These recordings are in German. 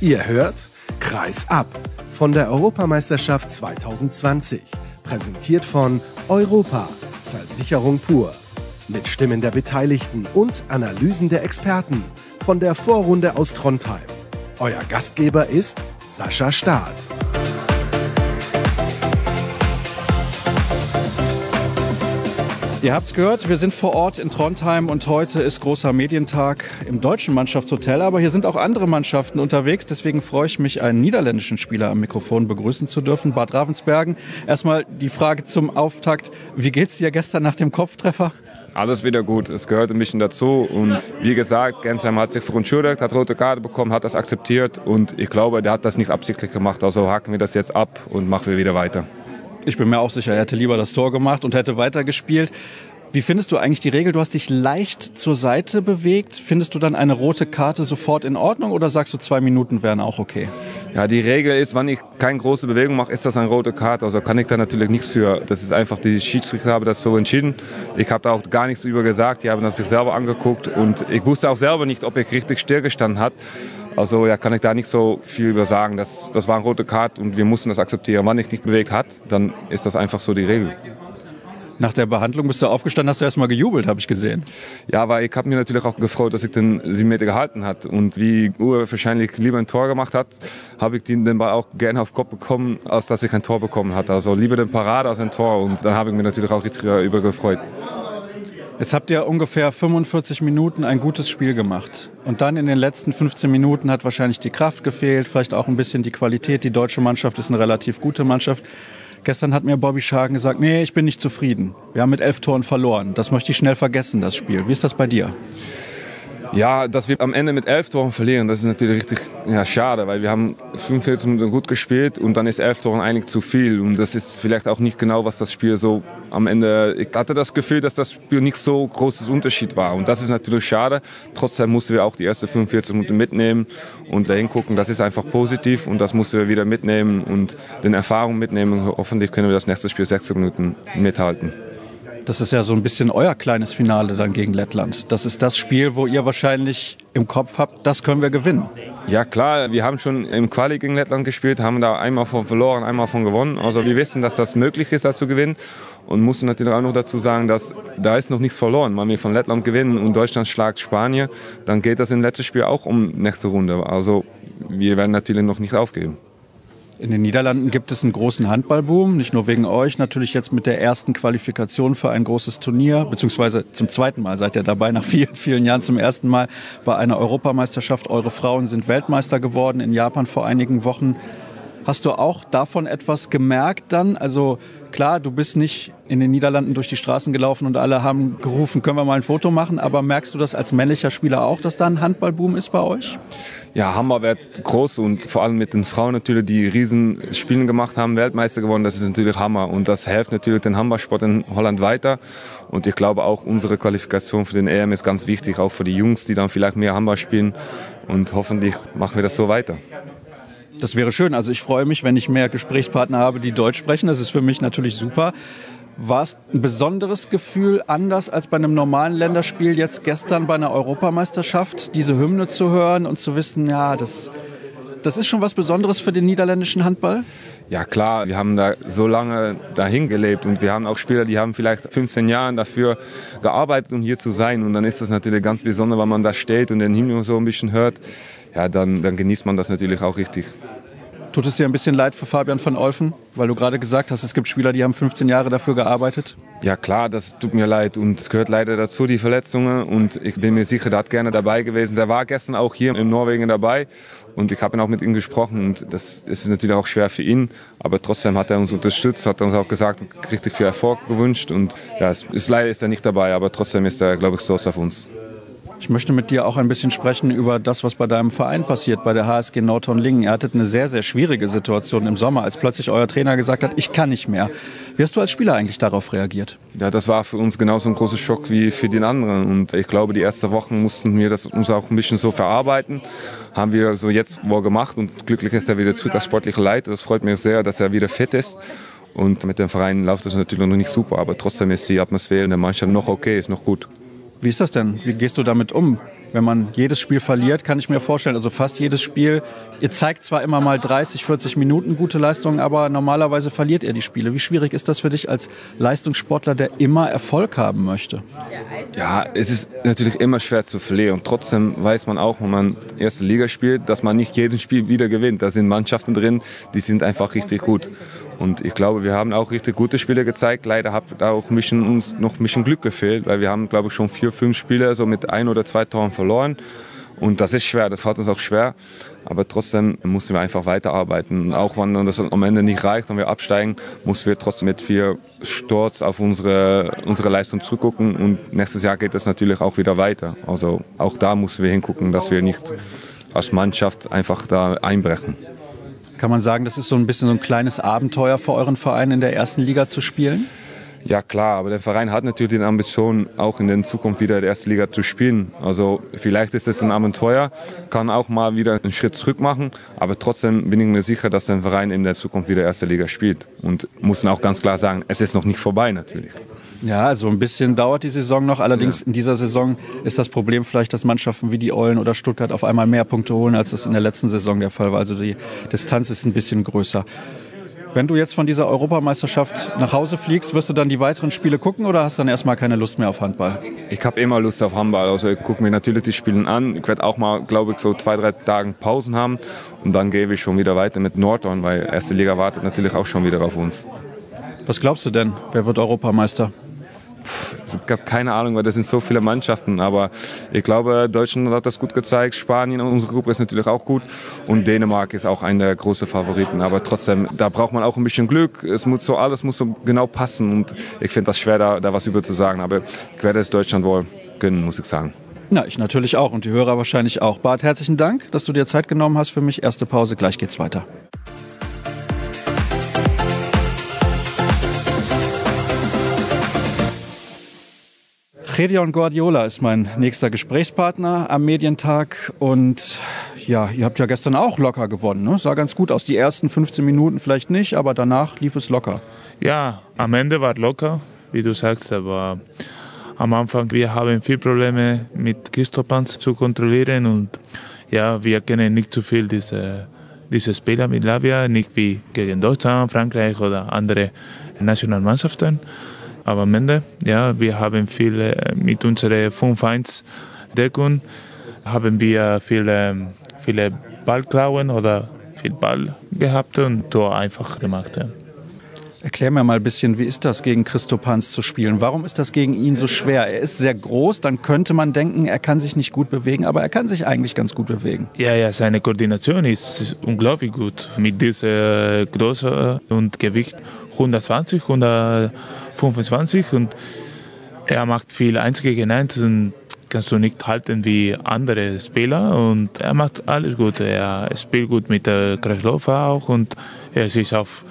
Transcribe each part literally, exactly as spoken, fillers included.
Ihr hört Kreis ab von der Europameisterschaft zwanzig zwanzig. Präsentiert von Europa, Versicherung pur. Mit Stimmen der Beteiligten und Analysen der Experten von der Vorrunde aus Trondheim. Euer Gastgeber ist Sascha Staat. Ihr habt's gehört, wir sind vor Ort in Trondheim und heute ist großer Medientag im deutschen Mannschaftshotel. Aber hier sind auch andere Mannschaften unterwegs. Deswegen freue ich mich, einen niederländischen Spieler am Mikrofon begrüßen zu dürfen, Bart Ravensbergen. Erstmal die Frage zum Auftakt. Wie geht's dir gestern nach dem Kopftreffer? Alles wieder gut, es gehört ein bisschen dazu und wie gesagt, Gensheim hat sich verunschuldigt, hat rote Karte bekommen, hat das akzeptiert und ich glaube, der hat das nicht absichtlich gemacht, also haken wir das jetzt ab und machen wir wieder weiter. Ich bin mir auch sicher, er hätte lieber das Tor gemacht und hätte weitergespielt. Wie findest du eigentlich die Regel? Du hast dich leicht zur Seite bewegt. Findest du dann eine rote Karte sofort in Ordnung oder sagst du, zwei Minuten wären auch okay? Ja, die Regel ist, wenn ich keine große Bewegung mache, ist das eine rote Karte. Also kann ich da natürlich nichts für. Das ist einfach, die Schiedsrichter haben das so entschieden. Ich habe da auch gar nichts über gesagt. Die haben das sich selber angeguckt und ich wusste auch selber nicht, ob ich richtig stillgestanden hat. Also ja, kann ich da nicht so viel über sagen. Das, das war eine rote Karte und wir mussten das akzeptieren. Wenn ich nicht bewegt hat, dann ist das einfach so die Regel. Nach der Behandlung bist du aufgestanden, hast du erst mal gejubelt, habe ich gesehen. Ja, weil ich habe mir natürlich auch gefreut, dass ich den sieben Meter gehalten hat. Und wie Uwe wahrscheinlich lieber ein Tor gemacht hat, habe ich den Ball auch gerne auf den Kopf bekommen, als dass ich ein Tor bekommen hatte. Also lieber den Parade als ein Tor. Und dann habe ich mich natürlich auch richtig über gefreut. Jetzt habt ihr ungefähr fünfundvierzig Minuten ein gutes Spiel gemacht. Und dann in den letzten fünfzehn Minuten hat wahrscheinlich die Kraft gefehlt, vielleicht auch ein bisschen die Qualität. Die deutsche Mannschaft ist eine relativ gute Mannschaft. Gestern hat mir Bobby Schagen gesagt, nee, ich bin nicht zufrieden. Wir haben mit elf Toren verloren. Das möchte ich schnell vergessen, das Spiel. Wie ist das bei dir? Ja, dass wir am Ende mit elf Toren verlieren, das ist natürlich richtig ja, schade, weil wir haben fünfundvierzig Minuten gut gespielt und dann ist elf Toren eigentlich zu viel. Und das ist vielleicht auch nicht genau, was das Spiel so am Ende... Ich hatte das Gefühl, dass das Spiel nicht so großes Unterschied war. Und das ist natürlich schade. Trotzdem mussten wir auch die ersten fünfundvierzig Minuten mitnehmen und dahin gucken. Das ist einfach positiv und das mussten wir wieder mitnehmen und den Erfahrungen mitnehmen. Hoffentlich können wir das nächste Spiel sechzig Minuten mithalten. Das ist ja so ein bisschen euer kleines Finale dann gegen Lettland. Das ist das Spiel, wo ihr wahrscheinlich im Kopf habt, das können wir gewinnen. Ja klar, wir haben schon im Quali gegen Lettland gespielt, haben da einmal von verloren, einmal von gewonnen. Also wir wissen, dass das möglich ist, da zu gewinnen. Und mussten natürlich auch noch dazu sagen, dass da ist noch nichts verloren. Wenn wir von Lettland gewinnen und Deutschland schlagt Spanien, dann geht das im letzten Spiel auch um nächste Runde. Also wir werden natürlich noch nicht aufgeben. In den Niederlanden gibt es einen großen Handballboom, nicht nur wegen euch, natürlich jetzt mit der ersten Qualifikation für ein großes Turnier, beziehungsweise zum zweiten Mal seid ihr dabei, nach vielen, vielen Jahren zum ersten Mal bei einer Europameisterschaft. Eure Frauen sind Weltmeister geworden in Japan vor einigen Wochen. Hast du auch davon etwas gemerkt dann? Also klar, du bist nicht in den Niederlanden durch die Straßen gelaufen und alle haben gerufen, können wir mal ein Foto machen, aber merkst du das als männlicher Spieler auch, dass da ein Handballboom ist bei euch? Ja, Hammer wird groß und vor allem mit den Frauen natürlich, die riesen Spiele gemacht haben, Weltmeister geworden, das ist natürlich Hammer und das hilft natürlich den Handballsport in Holland weiter und ich glaube auch unsere Qualifikation für den E M ist ganz wichtig, auch für die Jungs, die dann vielleicht mehr Handball spielen und hoffentlich machen wir das so weiter. Das wäre schön. Also ich freue mich, wenn ich mehr Gesprächspartner habe, die Deutsch sprechen. Das ist für mich natürlich super. War es ein besonderes Gefühl, anders als bei einem normalen Länderspiel jetzt gestern bei einer Europameisterschaft, diese Hymne zu hören und zu wissen, ja, das, das ist schon was Besonderes für den niederländischen Handball? Ja klar, wir haben da so lange dahin gelebt und wir haben auch Spieler, die haben vielleicht fünfzehn Jahre dafür gearbeitet, um hier zu sein. Und dann ist das natürlich ganz besonders, wenn man da steht und den Hymne so ein bisschen hört. Ja, dann, dann genießt man das natürlich auch richtig. Tut es dir ein bisschen leid für Fabian van Olphen, weil du gerade gesagt hast, es gibt Spieler, die haben fünfzehn Jahre dafür gearbeitet? Ja klar, das tut mir leid und es gehört leider dazu, die Verletzungen und ich bin mir sicher, der hat gerne dabei gewesen. Der war gestern auch hier in Norwegen dabei und ich habe ihn auch mit ihm gesprochen und das ist natürlich auch schwer für ihn, aber trotzdem hat er uns unterstützt, hat uns auch gesagt, richtig viel Erfolg gewünscht und ja, es ist, leider ist er nicht dabei, aber trotzdem ist er, glaube ich, stolz auf uns. Ich möchte mit dir auch ein bisschen sprechen über das, was bei deinem Verein passiert, bei der H S G Nordhorn-Lingen. Ihr hattet eine sehr, sehr schwierige Situation im Sommer, als plötzlich euer Trainer gesagt hat, ich kann nicht mehr. Wie hast du als Spieler eigentlich darauf reagiert? Ja, das war für uns genauso ein großer Schock wie für den anderen. Und ich glaube, die ersten Wochen mussten wir das uns auch ein bisschen so verarbeiten. Haben wir so jetzt wohl gemacht und glücklich ist er wieder zurück als sportlicher Leiter. Das freut mich sehr, dass er wieder fit ist. Und mit dem Verein läuft das natürlich noch nicht super, aber trotzdem ist die Atmosphäre in der Mannschaft noch okay, ist noch gut. Wie ist das denn? Wie gehst du damit um? wenn man jedes Spiel verliert, kann ich mir vorstellen, also fast jedes Spiel, ihr zeigt zwar immer mal dreißig, vierzig Minuten gute Leistungen, aber normalerweise verliert ihr die Spiele. Wie schwierig ist das für dich als Leistungssportler, der immer Erfolg haben möchte? Ja, es ist natürlich immer schwer zu verlieren. Und trotzdem weiß man auch, wenn man erste Liga spielt, dass man nicht jedes Spiel wieder gewinnt. Da sind Mannschaften drin, die sind einfach richtig gut. Und ich glaube, wir haben auch richtig gute Spiele gezeigt. Leider hat da auch ein bisschen, uns noch ein bisschen Glück gefehlt, weil wir haben, glaube ich, schon vier, fünf Spiele so mit ein oder zwei Toren verloren. Und das ist schwer, das fällt uns auch schwer. Aber trotzdem mussten wir einfach weiterarbeiten. Auch wenn das am Ende nicht reicht und wir absteigen, müssen wir trotzdem mit viel Stolz auf unsere, unsere Leistung zurückgucken. Und nächstes Jahr geht es natürlich auch wieder weiter. Also auch da müssen wir hingucken, dass wir nicht als Mannschaft einfach da einbrechen. Kann man sagen, das ist so ein bisschen so ein kleines Abenteuer für euren Verein in der ersten Liga zu spielen? Ja klar, aber der Verein hat natürlich die Ambition, auch in der Zukunft wieder in der ersten Liga zu spielen. Also vielleicht ist es ein Abenteuer, kann auch mal wieder einen Schritt zurück machen, aber trotzdem bin ich mir sicher, dass der Verein in der Zukunft wieder erste Liga spielt. Und muss auch ganz klar sagen, es ist noch nicht vorbei natürlich. Ja, also ein bisschen dauert die Saison noch. Allerdings ja. In dieser Saison ist das Problem vielleicht, dass Mannschaften wie die Eulen oder Stuttgart auf einmal mehr Punkte holen, als das in der letzten Saison der Fall war. Also die Distanz ist ein bisschen größer. Wenn du jetzt von dieser Europameisterschaft nach Hause fliegst, wirst du dann die weiteren Spiele gucken oder hast du dann erstmal keine Lust mehr auf Handball? Ich habe immer Lust auf Handball. Also ich gucke mir natürlich die Spiele an. Ich werde auch mal, glaube ich, so zwei, drei Tage Pausen haben. Und dann gehe ich schon wieder weiter mit Nordhorn, weil erste Liga wartet natürlich auch schon wieder auf uns. Was glaubst du denn? Wer wird Europameister? Ich habe keine Ahnung, weil das sind so viele Mannschaften, aber ich glaube, Deutschland hat das gut gezeigt, Spanien, unsere Gruppe ist natürlich auch gut und Dänemark ist auch einer der großen Favoriten, aber trotzdem, da braucht man auch ein bisschen Glück, es muss so, alles muss so genau passen und ich finde das schwer, da, da was über zu sagen, aber ich werde es Deutschland wohl gönnen, muss ich sagen. Na, ich natürlich auch und die Hörer wahrscheinlich auch. Bart, herzlichen Dank, dass du dir Zeit genommen hast für mich. Erste Pause, gleich geht's weiter. Gedeon Guardiola ist mein nächster Gesprächspartner am Medientag und ja, ihr habt ja gestern auch locker gewonnen, ne? Sah ganz gut aus, die ersten fünfzehn Minuten vielleicht nicht, aber danach lief es locker. Ja, am Ende war es locker, wie du sagst, aber am Anfang, wir haben viele Probleme mit Kristopanz zu kontrollieren und ja, wir kennen nicht zu viel diese, diese Spieler mit Lavia, nicht wie gegen Deutschland, Frankreich oder andere Nationalmannschaften. Aber am Ende, ja, wir haben viel mit unserer fünf eins Deckung, haben wir viele, viele Ballklauen oder viel Ball gehabt und Tor einfach gemacht. Ja. Erklär mir mal ein bisschen, wie ist das, gegen Kristopanz zu spielen? Warum ist das gegen ihn so schwer? Er ist sehr groß, dann könnte man denken, er kann sich nicht gut bewegen, aber er kann sich eigentlich ganz gut bewegen. Ja, ja, seine Koordination ist unglaublich gut. Mit dieser Größe und Gewicht hundertzwanzig, hundertfünfundzwanzig und er macht viel eins gegen eins und kannst du nicht halten wie andere Spieler und er macht alles gut. Er spielt gut mit der Kreisläufer auch und er ist auf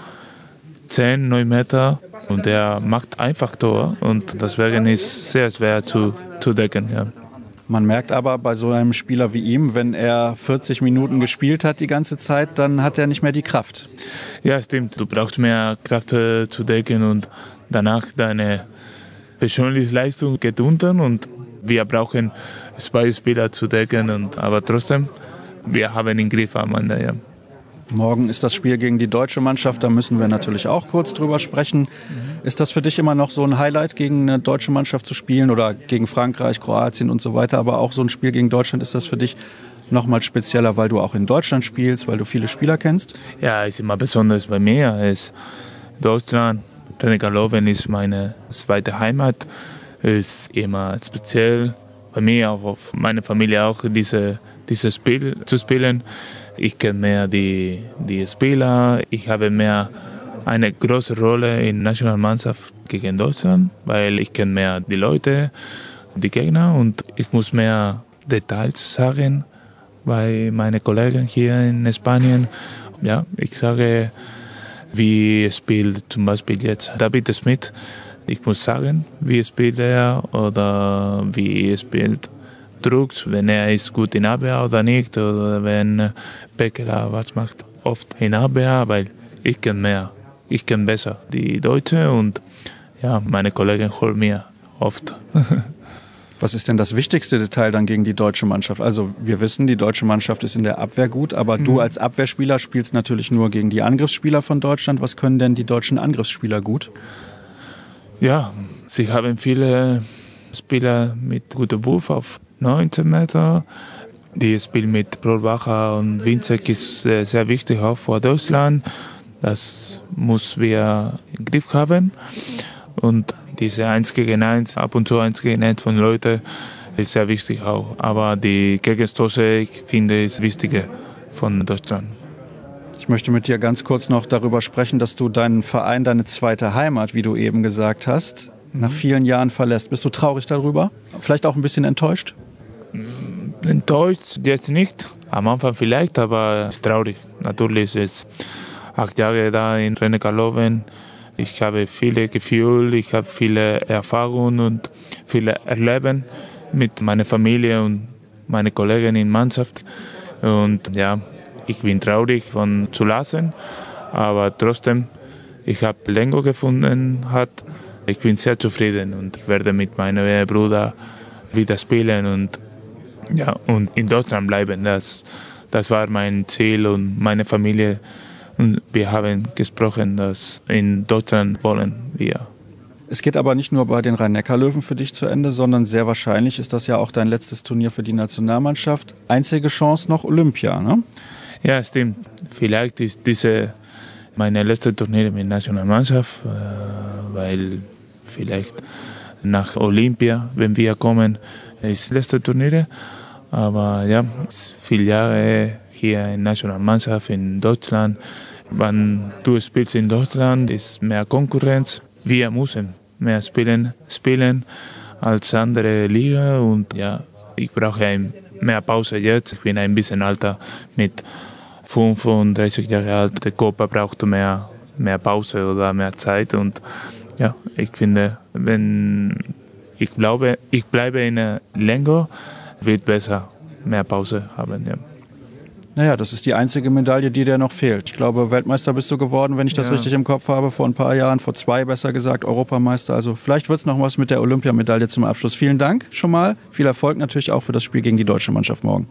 zehn, neun Meter und er macht einfach Tor und deswegen ist es sehr schwer zu, zu decken. Ja. Man merkt aber bei so einem Spieler wie ihm, wenn er vierzig Minuten gespielt hat die ganze Zeit, dann hat er nicht mehr die Kraft. Ja, stimmt. Du brauchst mehr Kraft äh, zu decken und danach deine persönliche Leistung geht unter und wir brauchen zwei Spieler zu decken. Und, aber trotzdem, wir haben den Griff am Ende. Ja. Morgen ist das Spiel gegen die deutsche Mannschaft, da müssen wir natürlich auch kurz drüber sprechen. Mhm. Ist das für dich immer noch so ein Highlight, gegen eine deutsche Mannschaft zu spielen oder gegen Frankreich, Kroatien und so weiter, aber auch so ein Spiel gegen Deutschland, ist das für dich nochmal spezieller, weil du auch in Deutschland spielst, weil du viele Spieler kennst? Ja, ist immer besonders bei mir. Es Deutschland, Rhein-Neckar-Löwen ist meine zweite Heimat, ist immer speziell bei mir, auch auf meine Familie auch, diese, dieses Spiel zu spielen. Ich kenne mehr die, die Spieler, ich habe mehr eine große Rolle in der Nationalmannschaft gegen Deutschland, weil ich kenne mehr die Leute, die Gegner und ich muss mehr Details sagen, bei meinen Kollegen hier in Spanien. Ja, ich sage, wie spielt zum Beispiel jetzt David Smith. Ich muss sagen, wie spielt er oder wie spielt Drucks, wenn er ist gut in Abwehr oder nicht, oder wenn Beckler was macht, oft in Abwehr, weil ich kenne mehr, ich kenne besser die Deutsche und ja, meine Kollegen holen mir oft. Was ist denn das wichtigste Detail dann gegen die deutsche Mannschaft? Also wir wissen, die deutsche Mannschaft ist in der Abwehr gut, aber mhm. du als Abwehrspieler spielst natürlich nur gegen die Angriffsspieler von Deutschland. Was können denn die deutschen Angriffsspieler gut? Ja, sie haben viele Spieler mit gutem Wurf auf neunzehn Meter. Die Spiel mit Brolbacher und Winzek ist sehr wichtig auch für Deutschland. Das müssen wir im Griff haben. Und diese eins gegen eins, ab und zu eins gegen eins von Leuten, ist sehr wichtig auch. Aber die Gegenstoße, ich finde, ist wichtiger von Deutschland. Ich möchte mit dir ganz kurz noch darüber sprechen, dass du deinen Verein, deine zweite Heimat, wie du eben gesagt hast, nach vielen Jahren verlässt. Bist du traurig darüber? Vielleicht auch ein bisschen enttäuscht? Enttäuscht jetzt nicht. Am Anfang vielleicht, aber ist traurig. Natürlich ist es acht Jahre da in Rhein-Neckar-Löwen. Ich habe viele Gefühle, ich habe viele Erfahrungen und viele Erleben mit meiner Familie und meinen Kollegen in der Mannschaft. Und ja, ich bin traurig von zu lassen, aber trotzdem, ich habe Lengo gefunden, hat. Ich bin sehr zufrieden und werde mit meinem Bruder wieder spielen und ja, und in Deutschland bleiben. Das, das war mein Ziel und meine Familie. Und wir haben gesprochen, dass in Deutschland wollen wir. Es geht aber nicht nur bei den Rhein-Neckar-Löwen für dich zu Ende, sondern sehr wahrscheinlich ist das ja auch dein letztes Turnier für die Nationalmannschaft. Einzige Chance noch Olympia, ne? Ja, stimmt. Vielleicht ist diese meine letzte Turnier mit der Nationalmannschaft, weil vielleicht nach Olympia, wenn wir kommen, ist das letzte Turnier. Aber ja, viele Jahre hier in der Nationalmannschaft in Deutschland. Wenn du spielst in Deutschland, ist mehr Konkurrenz. Wir müssen mehr spielen, spielen als andere Liga. Und ja, ich brauche mehr Pause jetzt. Ich bin ein bisschen älter, mit fünfunddreißig Jahren alt. Der Körper braucht mehr, mehr Pause oder mehr Zeit. Und ja, ich finde, wenn ich glaube, ich bleibe in der Lengo, wird besser mehr Pause haben. Ja. Naja, das ist die einzige Medaille, die dir noch fehlt. Ich glaube, Weltmeister bist du geworden, wenn ich das ja. richtig im Kopf habe, vor ein paar Jahren, vor zwei besser gesagt, Europameister. Also vielleicht wird es noch was mit der Olympiamedaille zum Abschluss. Vielen Dank schon mal. Viel Erfolg natürlich auch für das Spiel gegen die deutsche Mannschaft morgen.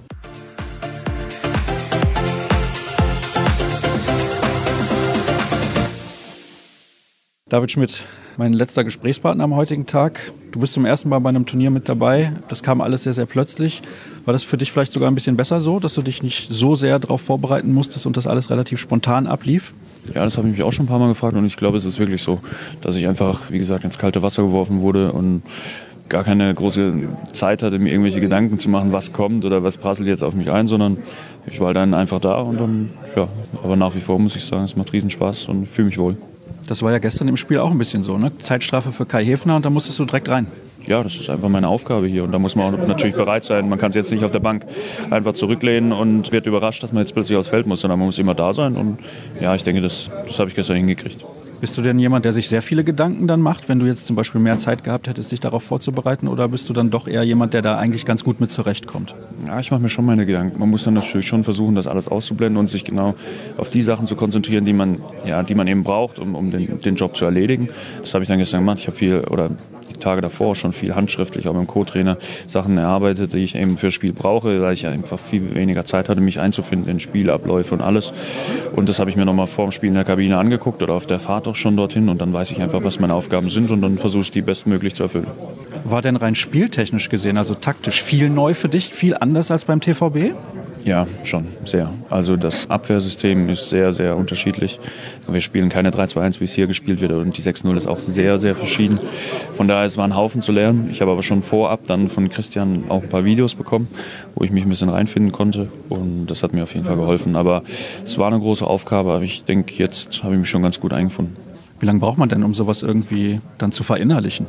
David Schmidt, mein letzter Gesprächspartner am heutigen Tag. Du bist zum ersten Mal bei einem Turnier mit dabei. Das kam alles sehr, sehr plötzlich. War das für dich vielleicht sogar ein bisschen besser so, dass du dich nicht so sehr darauf vorbereiten musstest und das alles relativ spontan ablief? Ja, das habe ich mich auch schon ein paar Mal gefragt und ich glaube, es ist wirklich so, dass ich einfach, wie gesagt, ins kalte Wasser geworfen wurde und gar keine große Zeit hatte, mir irgendwelche Gedanken zu machen, was kommt oder was prasselt jetzt auf mich ein, sondern ich war dann einfach da und dann, ja, aber nach wie vor muss ich sagen, es macht riesen Spaß und fühle mich wohl. Das war ja gestern im Spiel auch ein bisschen so, ne? Zeitstrafe für Kai Häfner und da musstest du direkt rein. Ja, das ist einfach meine Aufgabe hier und da muss man auch natürlich bereit sein. Man kann es jetzt nicht auf der Bank einfach zurücklehnen und wird überrascht, dass man jetzt plötzlich aufs Feld muss, sondern man muss immer da sein und ja, ich denke, das, das habe ich gestern hingekriegt. Bist du denn jemand, der sich sehr viele Gedanken dann macht, wenn du jetzt zum Beispiel mehr Zeit gehabt hättest, dich darauf vorzubereiten, oder bist du dann doch eher jemand, der da eigentlich ganz gut mit zurechtkommt? Ja, ich mache mir schon meine Gedanken. Man muss dann natürlich schon versuchen, das alles auszublenden und sich genau auf die Sachen zu konzentrieren, die man, ja, die man eben braucht, um, um den, den Job zu erledigen. Das habe ich dann gestern gemacht. Ich habe viel, oder die Tage davor schon viel handschriftlich, auch beim Co-Trainer, Sachen erarbeitet, die ich eben fürs Spiel brauche, weil ich einfach viel weniger Zeit hatte, mich einzufinden in Spielabläufe und alles. Und das habe ich mir nochmal vor dem Spiel in der Kabine angeguckt oder auf der Fahrt auch schon dorthin und dann weiß ich einfach, was meine Aufgaben sind und dann versuche ich die bestmöglich zu erfüllen. War denn rein spieltechnisch gesehen, also taktisch, viel neu für dich, viel anders als beim T V B? Ja, schon, sehr. Also das Abwehrsystem ist sehr, sehr unterschiedlich. Wir spielen keine drei zwei eins, wie es hier gespielt wird, und die sechs null ist auch sehr, sehr verschieden. Von daher, es war ein Haufen zu lernen. Ich habe aber schon vorab dann von Christian auch ein paar Videos bekommen, wo ich mich ein bisschen reinfinden konnte, und das hat mir auf jeden Fall geholfen. Aber es war eine große Aufgabe, aber ich denke, jetzt habe ich mich schon ganz gut eingefunden. Wie lange braucht man denn, um sowas irgendwie dann zu verinnerlichen?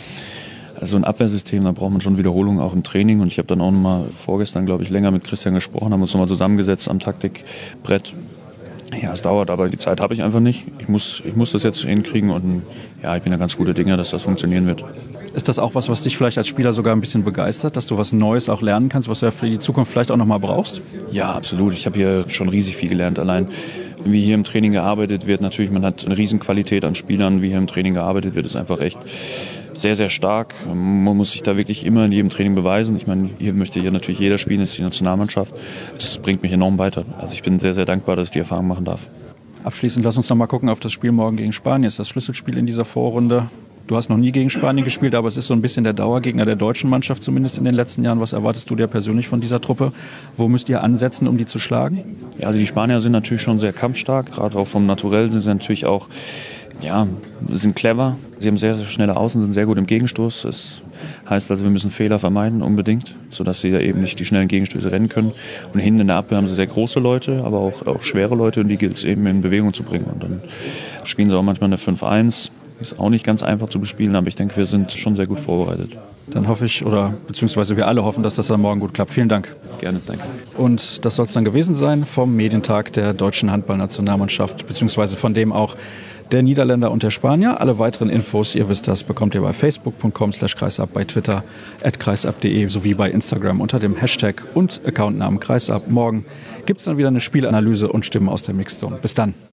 Also ein Abwehrsystem, da braucht man schon Wiederholungen auch im Training. Und ich habe dann auch noch mal vorgestern, glaube ich, länger mit Christian gesprochen, haben uns noch mal zusammengesetzt am Taktikbrett. Ja, es dauert, aber die Zeit habe ich einfach nicht. Ich muss, ich muss das jetzt hinkriegen und ja, ich bin da ganz guter Dinge, dass das funktionieren wird. Ist das auch was, was dich vielleicht als Spieler sogar ein bisschen begeistert, dass du was Neues auch lernen kannst, was du ja für die Zukunft vielleicht auch noch mal brauchst? Ja, absolut. Ich habe hier schon riesig viel gelernt. Allein wie hier im Training gearbeitet wird, natürlich, man hat eine Riesenqualität an Spielern. Wie hier im Training gearbeitet wird, ist einfach echt sehr, sehr stark. Man muss sich da wirklich immer in jedem Training beweisen. Ich meine, hier möchte ja natürlich jeder spielen, das ist die Nationalmannschaft. Das bringt mich enorm weiter. Also ich bin sehr, sehr dankbar, dass ich die Erfahrung machen darf. Abschließend lass uns noch mal gucken auf das Spiel morgen gegen Spanien. Das ist das Schlüsselspiel in dieser Vorrunde. Du hast noch nie gegen Spanien gespielt, aber es ist so ein bisschen der Dauergegner der deutschen Mannschaft, zumindest in den letzten Jahren. Was erwartest du dir persönlich von dieser Truppe? Wo müsst ihr ansetzen, um die zu schlagen? Ja, also die Spanier sind natürlich schon sehr kampfstark. Gerade auch vom Naturell sind sie natürlich auch, ja, sind clever. Sie haben sehr, sehr schnelle Außen, sind sehr gut im Gegenstoß. Das heißt also, wir müssen Fehler vermeiden, unbedingt, sodass sie da eben nicht die schnellen Gegenstöße rennen können. Und hinten in der Abwehr haben sie sehr große Leute, aber auch, auch schwere Leute, und die gilt es eben in Bewegung zu bringen. Und dann spielen sie auch manchmal eine fünf eins. Ist auch nicht ganz einfach zu bespielen, aber ich denke, wir sind schon sehr gut vorbereitet. Dann hoffe ich, oder beziehungsweise wir alle hoffen, dass das dann morgen gut klappt. Vielen Dank. Gerne, danke. Und das soll es dann gewesen sein vom Medientag der deutschen Handballnationalmannschaft, beziehungsweise von dem auch der Niederländer und der Spanier. Alle weiteren Infos, ihr wisst das, bekommt ihr bei facebook punkt com slash kreisab, bei Twitter at kreisab punkt de sowie bei Instagram unter dem Hashtag und Accountnamen kreisab. Morgen gibt es dann wieder eine Spielanalyse und Stimmen aus der Mixzone. Bis dann.